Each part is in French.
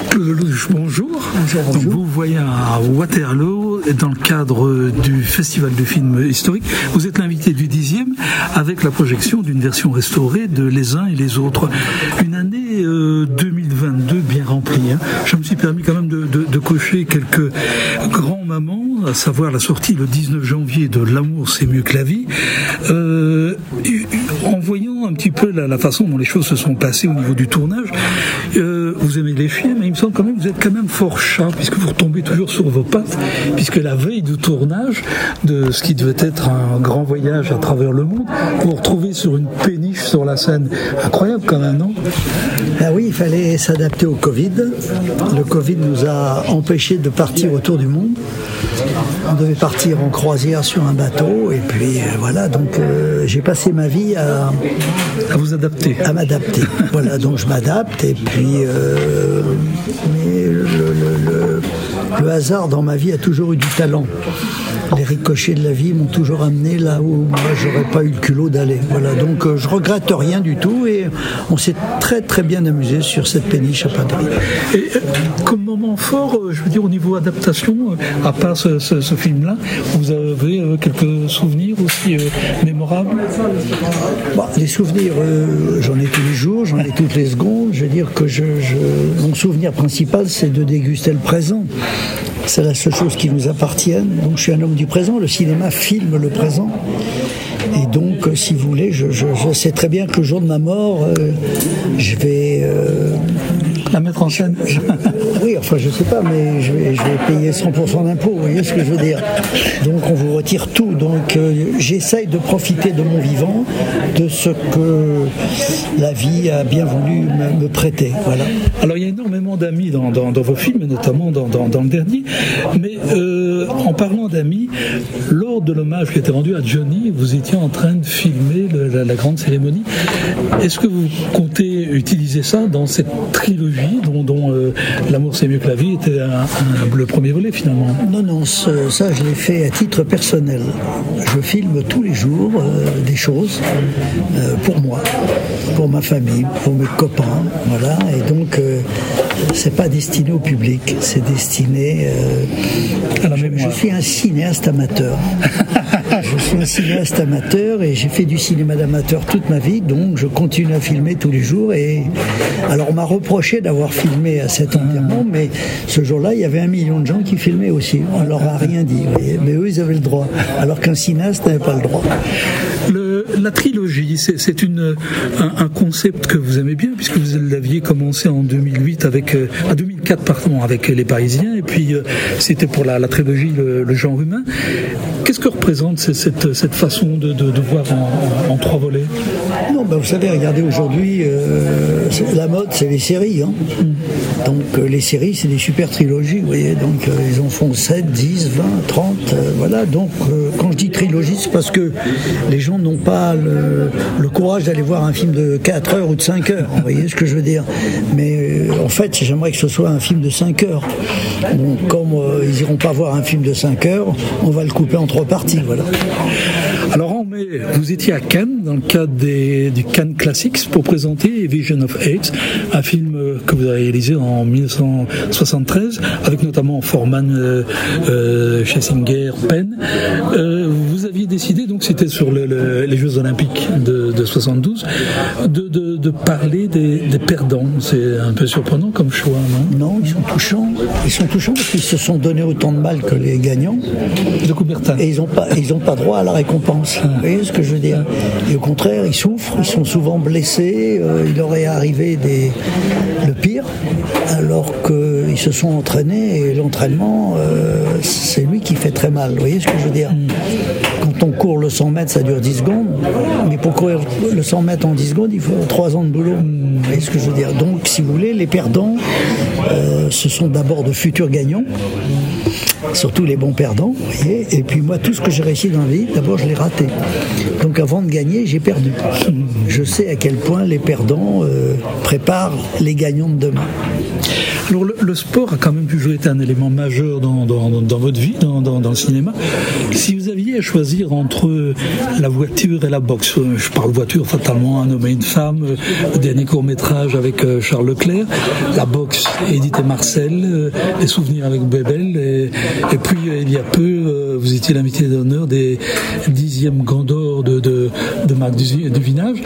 Claude Lelouch, bonjour. Bonjour. Donc, vous voyez à Waterloo, dans le cadre du Festival du film historique, vous êtes l'invité du 10e avec la projection d'une version restaurée de Les uns et les autres. Une année 2022 bien remplie. Je me suis permis quand même de cocher quelques grands moments, à savoir la sortie le 19 janvier de L'amour c'est mieux que la vie. En voyant un petit peu la façon dont les choses se sont passées au niveau du tournage, vous aimez les films, mais il me semble quand même que vous êtes quand même fort chat, puisque vous retombez toujours sur vos pattes, puisque la veille du tournage de ce qui devait être un grand voyage à travers le monde, vous vous retrouvez sur une péniche sur la Seine. Incroyable quand même, non? Ah oui, il fallait s'adapter au Covid. Le Covid nous a empêchés de partir autour du monde. On devait partir en croisière sur un bateau, et puis voilà, donc j'ai passé ma vie à vous adapter. À m'adapter. Voilà, donc je m'adapte, et puis mais le hasard dans ma vie a toujours eu du talent. Les ricochets de la vie m'ont toujours amené là où moi j'aurais pas eu le culot d'aller. Voilà, donc je regrette rien du tout, et on s'est très très bien amusé sur cette péniche à Paris. Et comme moment fort, je veux dire au niveau adaptation, à part ce film-là, vous avez quelques souvenirs aussi mémorables? Les souvenirs, j'en ai tous les jours, j'en ai toutes les secondes. Je veux dire que mon souvenir principal, c'est de déguster le présent. C'est la seule chose qui nous appartienne. Donc je suis un homme du présent, le cinéma filme le présent. Et donc, si vous voulez, je sais très bien que le jour de ma mort, je vais... la mettre en scène. Oui, enfin, je sais pas, mais je vais payer 100% d'impôts, vous voyez ce que je veux dire. Donc, on vous retire tout. Donc, j'essaye de profiter de mon vivant, de ce que la vie a bien voulu me prêter. Voilà. Alors, il y a énormément d'amis dans vos films, notamment dans le dernier. Mais en parlant d'amis, lors de l'hommage qui a été rendu à Johnny, vous étiez en train de filmer la grande cérémonie. Est-ce que vous comptez utiliser ça dans cette trilogie dont L'amour c'est mieux que la vie était le premier volet finalement? Non, ça je l'ai fait à titre personnel. Je filme tous les jours des choses pour moi, pour ma famille, pour mes copains, voilà. Et donc c'est pas destiné au public, c'est destiné à la mémoire. Je suis un cinéaste amateur. Je suis un cinéaste amateur et j'ai fait du cinéma d'amateur toute ma vie, donc je continue à filmer tous les jours. Et alors on m'a reproché d'avoir filmé à cet enterrement, mais ce jour-là il y avait 1 million de gens qui filmaient aussi. On leur a rien dit, vous voyez, mais eux ils avaient le droit, alors qu'un cinéaste n'avait pas le droit. La trilogie, c'est un concept que vous aimez bien, puisque vous l'aviez commencé en 2004 avec Les Parisiens, et puis c'était pour la trilogie le genre humain. Qu'est-ce que représente cette façon de voir en 3 volets? Non, vous savez, regardez aujourd'hui, la mode c'est les séries. Donc les séries c'est des super trilogies, vous voyez, donc ils en font 7, 10, 20, 30, voilà. Donc quand je dis trilogie, c'est parce que les gens n'ont pas le courage d'aller voir un film de 4 heures ou de 5 heures, vous voyez ce que je veux dire. Mais en fait, j'aimerais que ce soit un film de 5 heures. Donc comme ils iront pas voir un film de 5 heures, on va le couper en 3 parties, voilà. Alors en mai, vous étiez à Cannes, dans le cadre du Cannes Classics, pour présenter Vision of Hate, un film que vous avez réalisé en 1973, avec notamment Foreman, Schlesinger, Penn. Vous aviez décidé, donc c'était sur les Jeux Olympiques de 72, de parler des perdants. C'est un peu surprenant comme choix, non? Non, ils sont touchants. Ils sont touchants parce qu'ils se sont donné autant de mal que les gagnants. De Coubertin. Et ils n'ont pas droit à la récompense. Vous voyez ce que je veux dire? Et au contraire, ils souffrent, ils sont souvent blessés. Il leur est arrivé le pire, alors qu'ils se sont entraînés, et l'entraînement, c'est lui qui fait très mal. Vous voyez ce que je veux dire? Quand on court le 100 mètres, ça dure 10 secondes, mais pour courir le 100 mètres en 10 secondes, il faut 3 ans de boulot. Vous voyez ce que je veux dire? Donc, si vous voulez, les perdants, ce sont d'abord de futurs gagnants, surtout les bons perdants, vous voyez. Et puis moi, tout ce que j'ai réussi dans la vie, d'abord, je l'ai raté. Donc avant de gagner, j'ai perdu. Je sais à quel point les perdants préparent les gagnants de demain. Alors le sport a quand même toujours été un élément majeur dans votre vie, dans le cinéma. Si vous aviez à choisir entre la voiture et la boxe, je parle voiture fatalement, Un homme et une femme, le dernier court-métrage avec Charles Leclerc, la boxe, Edith et Marcel, les souvenirs avec Bébel, et puis il y a peu, vous étiez l'invité d'honneur des 10e Grands d'Or de Marc Duvinage.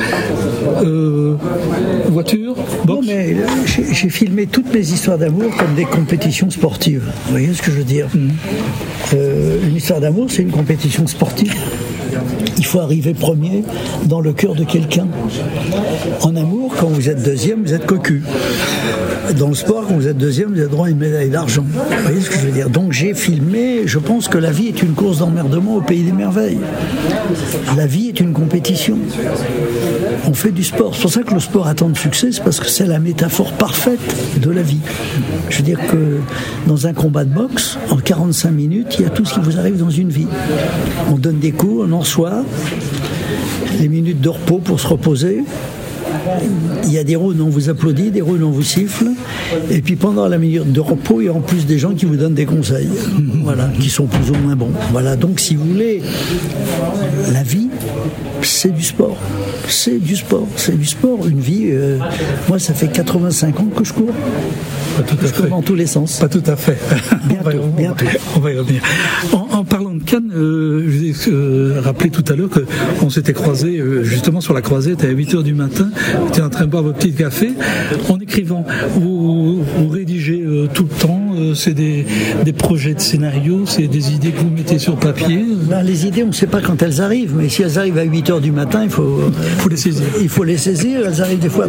Voiture, boxe. Non, mais j'ai filmé toutes mes histoires d'amour comme des compétitions sportives. Vous voyez ce que je veux dire? Une histoire d'amour, c'est une compétition sportive. Il faut arriver premier dans le cœur de quelqu'un. En amour, quand vous êtes deuxième, vous êtes cocu. Dans le sport, quand vous êtes deuxième, vous avez droit à une médaille d'argent. Vous voyez ce que je veux dire? Donc j'ai filmé, je pense que la vie est une course d'emmerdement au pays des merveilles. La vie est une compétition. On fait du sport. C'est pour ça que le sport a tant de succès, c'est parce que c'est la métaphore parfaite de la vie. Je veux dire que dans un combat de boxe, en 45 minutes, il y a tout ce qui vous arrive dans une vie. On donne des coups, on en reçoit, les minutes de repos pour se reposer. Il y a des rounds où on vous applaudit, des rounds où on vous siffle, et puis pendant la minute de repos, il y a en plus des gens qui vous donnent des conseils, voilà, qui sont plus ou moins bons. Voilà, donc si vous voulez, la vie, c'est du sport. C'est du sport. Une vie, moi ça fait 85 ans que je cours. Pas tout à fait. Dans tous les sens. Pas tout à fait. Bientôt. On va y revenir. En parlant de Cannes, je vous ai rappelé tout à l'heure qu'on s'était croisés justement sur la Croisette à 8h du matin. Vous étiez en train de boire votre petit café. En écrivant, vous rédigez tout le temps. C'est des projets de scénario, c'est des idées que vous mettez sur papier. Ben, les idées, on ne sait pas quand elles arrivent, mais si elles arrivent à 8h du matin, il faut les saisir. Il faut les saisir. Elles arrivent des fois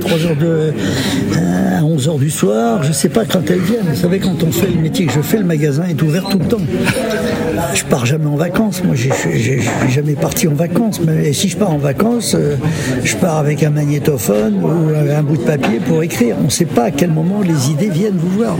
à 11h du soir. Je ne sais pas quand elles viennent. Vous savez, quand on fait le métier que je fais, le magasin est ouvert tout le temps. Je pars jamais en vacances. Moi, je suis jamais parti en vacances. Et si je pars en vacances, je pars avec un magnétophone ou un bout de papier pour écrire. On ne sait pas à quel moment les idées viennent vous voir.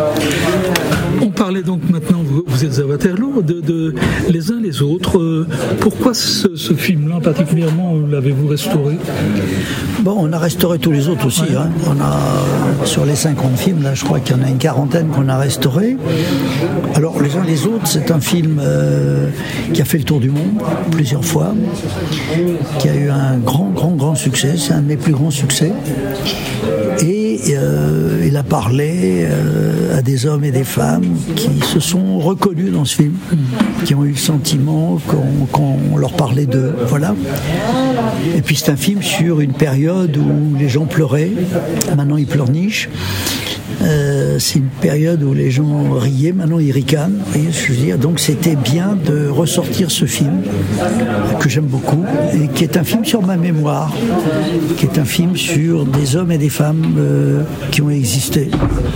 On parlait donc maintenant, vous êtes à Waterloo, de les uns les autres. Pourquoi ce film-là particulièrement l'avez-vous restauré? Bon, on a restauré tous les autres aussi. Hein. On a, sur les 50 films, là, je crois qu'il y en a une quarantaine qu'on a restaurés. Alors, les uns les autres, c'est un film qui a fait le tour du monde plusieurs fois, qui a eu un grand succès. C'est un de mes plus grands succès. Et il a parlé à des hommes et des femmes qui se sont reconnus dans ce film, qui ont eu le sentiment qu'on leur parlait d'eux. Voilà. Et puis c'est un film sur une période où les gens pleuraient. Maintenant ils pleurnichent. C'est une période où les gens riaient, maintenant ils ricanent. Vous voyez ce que je veux dire? Donc c'était bien de ressortir ce film que j'aime beaucoup et qui est un film sur ma mémoire, qui est un film sur des hommes et des femmes qui ont existé.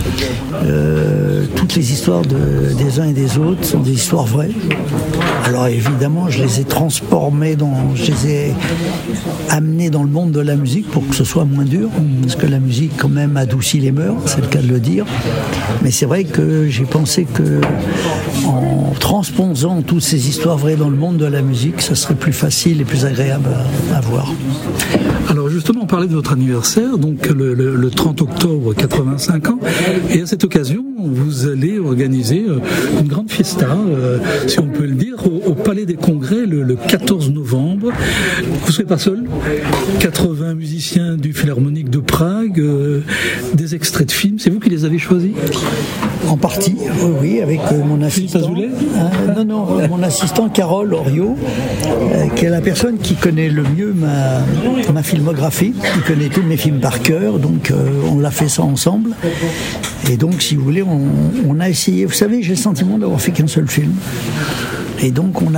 Toutes les histoires des uns et des autres sont des histoires vraies. Alors évidemment, je les ai transformées, je les ai amenées dans le monde de la musique pour que ce soit moins dur, parce que la musique quand même adoucit les mœurs, c'est le cas de le dire. Mais c'est vrai que j'ai pensé que en transposant toutes ces histoires vraies dans le monde de la musique, ça serait plus facile et plus agréable à voir. Alors justement, on parlait de votre anniversaire, donc le 30 octobre, 85 ans, et à cette occasion, vous allez organiser une grande fiesta, si on peut le dire, au Palais des Congrès le 14 novembre. Vous ne serez pas seul, 80 musiciens du Philharmonique de Prague, des extraits de films, c'est vous qui les avez choisis? En partie, oui, avec mon assistant. Non, mon assistant Carole Oriot, qui est la personne qui connaît le mieux ma filmographie, qui connaît tous mes films par cœur, donc on l'a fait ça ensemble. Et donc, si vous voulez, on a essayé. Vous savez, j'ai le sentiment d'avoir fait qu'un seul film. Et donc on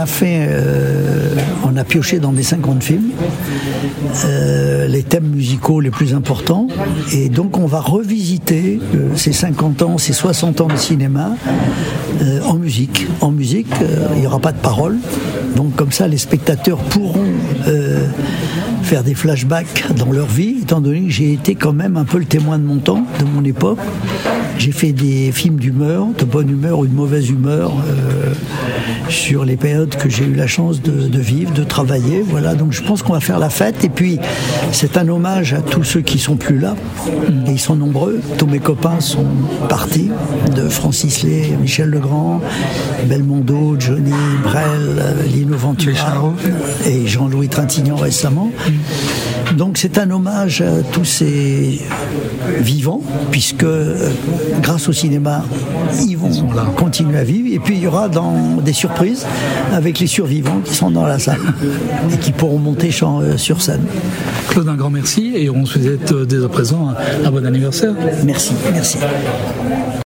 a pioché dans mes 50 films les thèmes musicaux les plus importants, et donc on va revisiter ces 50 ans, ces 60 ans de cinéma en musique. En musique, il n'y aura pas de paroles, donc comme ça les spectateurs pourront faire des flashbacks dans leur vie, étant donné que j'ai été quand même un peu le témoin de mon temps, de mon époque. J'ai fait des films d'humeur, de bonne humeur ou de mauvaise humeur, sur les périodes que j'ai eu la chance de vivre, de travailler. Voilà, donc je pense qu'on va faire la fête. Et puis, c'est un hommage à tous ceux qui sont plus là. Et ils sont nombreux. Tous mes copains sont partis, de Francis Lay, Michel Legrand, Belmondo, Johnny Brel, Lino Ventura et Jean-Louis Trintignant récemment. Donc c'est un hommage à tous ces vivants, puisque grâce au cinéma, ils vont continuer à vivre. Et puis il y aura des surprises avec les survivants qui sont dans la salle et qui pourront monter sur scène. Claude, un grand merci et on se souhaite dès à présent un bon anniversaire. Merci.